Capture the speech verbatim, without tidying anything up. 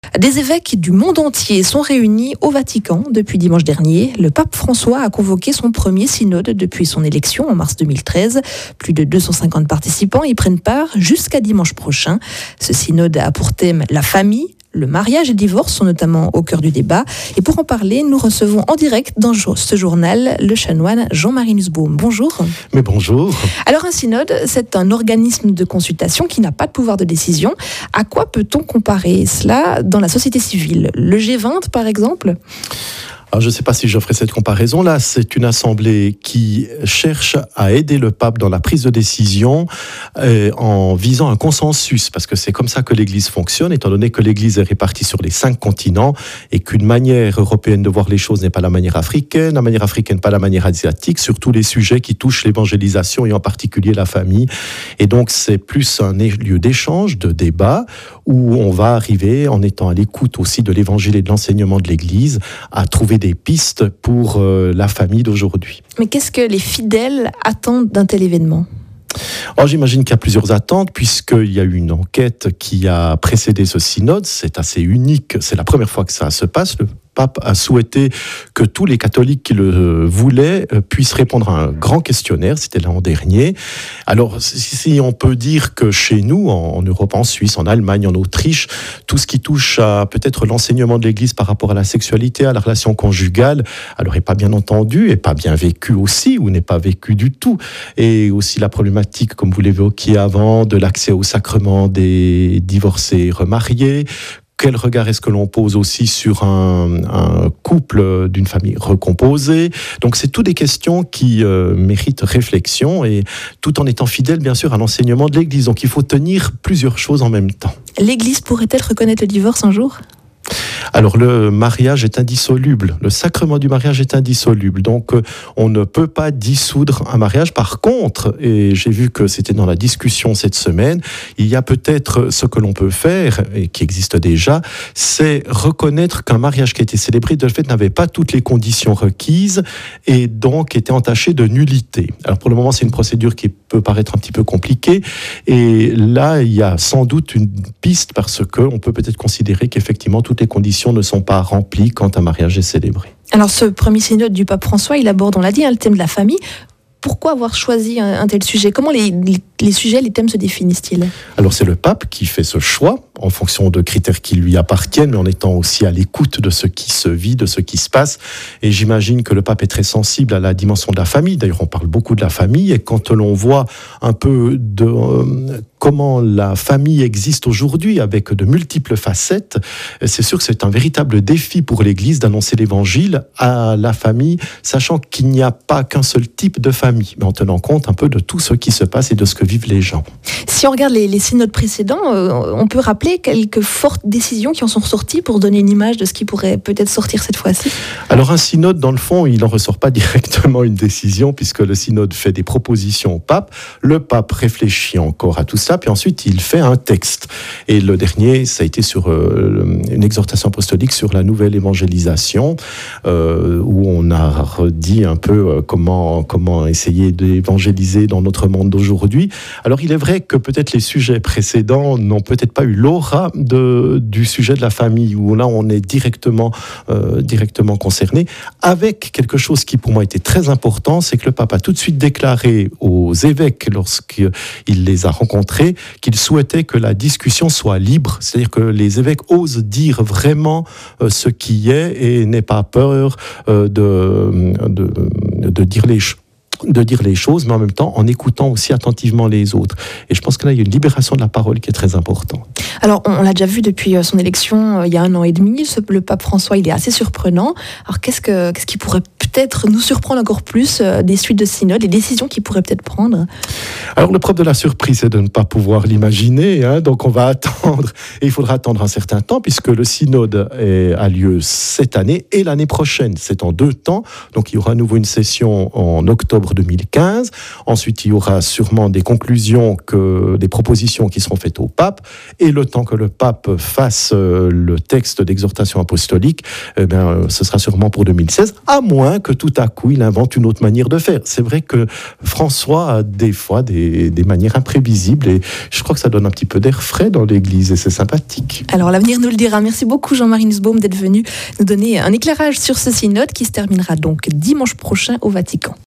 Des évêques du monde entier sont réunis au Vatican depuis dimanche dernier. Le pape François a convoqué son premier synode depuis son élection en mars deux mille treize. Plus de deux cent cinquante participants y prennent part jusqu'à dimanche prochain. Ce synode a pour thème la famille. Le mariage et le divorce sont notamment au cœur du débat. Et pour en parler, nous recevons en direct dans ce journal le chanoine Jean-Marie Nussbaum. Bonjour. Mais bonjour. Alors un synode, c'est un organisme de consultation qui n'a pas de pouvoir de décision. À quoi peut-on comparer cela dans la société civile ? Le G vingt par exemple ? Alors, je ne sais pas si je ferai cette comparaison-là. C'est une assemblée qui cherche à aider le pape dans la prise de décision euh, en visant un consensus, parce que c'est comme ça que l'Église fonctionne, étant donné que l'Église est répartie sur les cinq continents et qu'une manière européenne de voir les choses n'est pas la manière africaine, la manière africaine pas la manière asiatique, sur tous les sujets qui touchent l'évangélisation et en particulier la famille. Et donc, c'est plus un lieu d'échange, de débat, où on va arriver, en étant à l'écoute aussi de l'Évangile et de l'enseignement de l'Église, à trouver des pistes pour euh, la famille d'aujourd'hui. Mais qu'est-ce que les fidèles attendent d'un tel événement ? Alors, j'imagine qu'il y a plusieurs attentes, puisqu'il y a eu une enquête qui a précédé ce synode. C'est assez unique, c'est la première fois que ça se passe. Le pape a souhaité que tous les catholiques qui le voulaient puissent répondre à un grand questionnaire, c'était l'an dernier. Alors, si on peut dire que chez nous, en Europe, en Suisse, en Allemagne, en Autriche, tout ce qui touche à peut-être l'enseignement de l'Église par rapport à la sexualité, à la relation conjugale, alors n'est pas bien entendu, et pas bien vécu aussi, ou n'est pas vécu du tout. Et aussi la problématique, comme vous l'évoquiez avant, de l'accès au sacrement des divorcés remariés. Quel regard est-ce que l'on pose aussi sur un, un couple d'une famille recomposée ? Donc, c'est toutes des questions qui euh, méritent réflexion, et tout en étant fidèle, bien sûr, à l'enseignement de l'Église. Donc, il faut tenir plusieurs choses en même temps. L'Église pourrait-elle reconnaître le divorce un jour ? Alors, le mariage est indissoluble. Le sacrement du mariage est indissoluble. Donc, euh, on ne peut pas dissoudre un mariage. Par contre, et j'ai vu que c'était dans la discussion cette semaine, il y a peut-être ce que l'on peut faire, et qui existe déjà, c'est reconnaître qu'un mariage qui a été célébré, de fait, n'avait pas toutes les conditions requises et donc était entaché de nullité. Alors, pour le moment, c'est une procédure qui peut paraître un petit peu compliquée. Et là, il y a sans doute une piste, parce qu'on peut peut-être considérer qu'effectivement, toutes les conditions ne sont pas remplies quand un mariage est célébré. Alors ce premier synode du pape François, il aborde, on l'a dit, hein, le thème de la famille. Pourquoi avoir choisi un, un tel sujet ? Comment les, les, les sujets, les thèmes se définissent-ils ? Alors c'est le pape qui fait ce choix en fonction de critères qui lui appartiennent, mais en étant aussi à l'écoute de ce qui se vit, de ce qui se passe. Et j'imagine que le pape est très sensible à la dimension de la famille. D'ailleurs, on parle beaucoup de la famille, et quand l'on voit un peu de euh, comment la famille existe aujourd'hui avec de multiples facettes, c'est sûr que c'est un véritable défi pour l'Église d'annoncer l'Évangile à la famille, sachant qu'il n'y a pas qu'un seul type de famille, mais en tenant compte un peu de tout ce qui se passe et de ce que vivent les gens. Si on regarde les, les synodes précédents, euh, on peut rappeler quelques fortes décisions qui en sont ressorties pour donner une image de ce qui pourrait peut-être sortir cette fois-ci. Alors un synode, dans le fond, il n'en ressort pas directement une décision, puisque le synode fait des propositions au pape, le pape réfléchit encore à tout ça, puis ensuite il fait un texte. Et le dernier, ça a été sur euh, une exhortation apostolique sur la nouvelle évangélisation, euh, où on a redit un peu euh, comment, comment essayer d'évangéliser dans notre monde d'aujourd'hui. Alors il est vrai que peut-être les sujets précédents n'ont peut-être pas eu l'aura de, du sujet de la famille, où là on est directement, euh, directement concerné, avec quelque chose qui pour moi était très important, c'est que le pape a tout de suite déclaré aux évêques, lorsqu'il les a rencontrés, qu'il souhaitait que la discussion soit libre, c'est-à-dire que les évêques osent dire vraiment euh, ce qui est et n'aient pas peur euh, de, de, de dire les choses. de dire les choses, mais en même temps en écoutant aussi attentivement les autres. Et je pense que là, il y a une libération de la parole qui est très importante. Alors, on, on l'a déjà vu depuis son élection euh, il y a un an et demi, ce, le pape François, il est assez surprenant. Alors, qu'est-ce, que, qu'est-ce qui pourrait peut-être nous surprendre encore plus euh, des suites de synode, les décisions qu'il pourrait peut-être prendre ? Alors, le propre de la surprise, c'est de ne pas pouvoir l'imaginer, hein, donc on va attendre, et il faudra attendre un certain temps, puisque le synode est, a lieu cette année et l'année prochaine. C'est en deux temps, donc il y aura à nouveau une session en octobre pour deux mille quinze. Ensuite, il y aura sûrement des conclusions, que, des propositions qui seront faites au pape. Et le temps que le pape fasse le texte d'exhortation apostolique, eh bien, ce sera sûrement pour deux mille seize, à moins que tout à coup, il invente une autre manière de faire. C'est vrai que François a des fois des, des manières imprévisibles et je crois que ça donne un petit peu d'air frais dans l'Église et c'est sympathique. Alors l'avenir nous le dira. Merci beaucoup Jean-Marie Nussbaum d'être venu nous donner un éclairage sur ce synode qui se terminera donc dimanche prochain au Vatican.